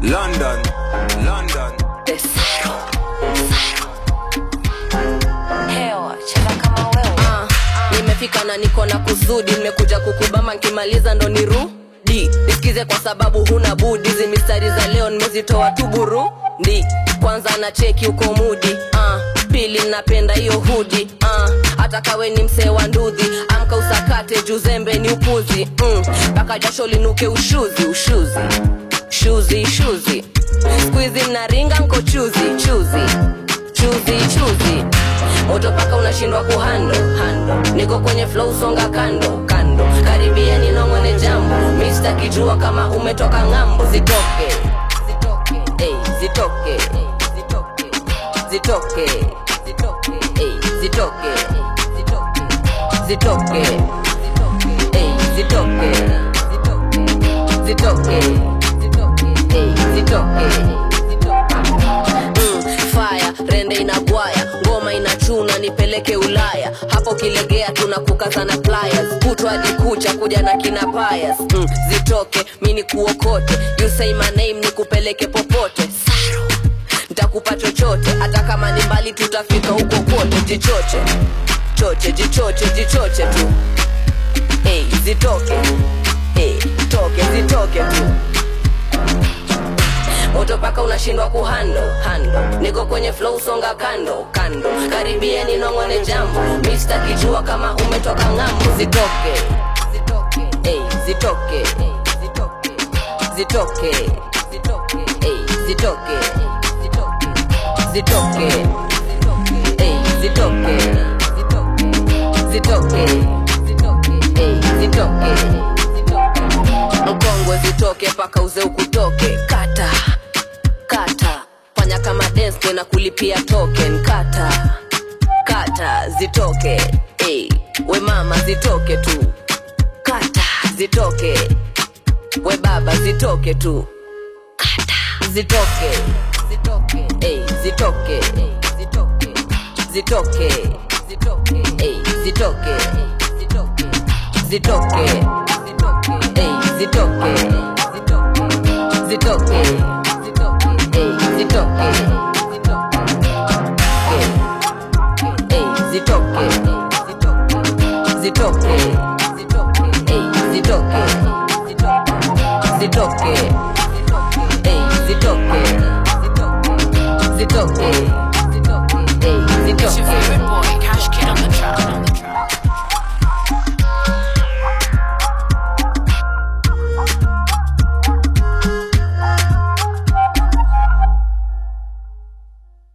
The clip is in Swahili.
London. Hewa, cheka kama wewe. Nimefika na niko na kusudi, nimekuja kukubama nikimaliza ndo nirudi. Nisikize kwa sababu huna budi, hizi mistari za leo nimezitoa tu Burundi. Kwanza na cheki uko mudi, pili napenda hiyo hudi, hata kawe ni msee wa ndudhi, amka usakate juzembe ni upuzi, baka jasho linuke ushuzi. Squeezy mnaringa nko chuzi. Moto paka unashindwa kuhando. Niko kwenye flow songa kando. Karibia ninongone jambo, Mr. Kijua kama umetoka ngambo. Zitoke. Ey, zitoke. Ey, zitoke. Ey, zitoke. Ey, zitoke. Fire, rende inagwaya, ngoma inachuna nipeleke Ulaya. Hapo kilegea tunakukaza na pliers, kutwa hadi kucha kuja na kina piers. Zitoke, mini kuokote, you say my name nikupeleke popote. Saro, nitakupa chochote, hata kama ni mbali tutafika huko kote. Jichoche tu. Ey, zitoke. Ey, zitoke tu. Moto paka unashindwa kuhando. Niko kwenye flow songa kando. Karibia ninongone jambo, Mr. Kijua kama umetoka ngambo. Zitoke. Ey, zitoke. Ey, zitoke. Ey, zitoke. Mkongwe zitoke paka uze ukutoke. Kata fanya kama dance na kulipia token. Kata zitoke. Ey, we mama zitoke tu. Kata zitoke. We baba zitoke tu. Kata zitoke. Ey, zitoke. Ey, zitoke. Ey, zitoke. Zitoke.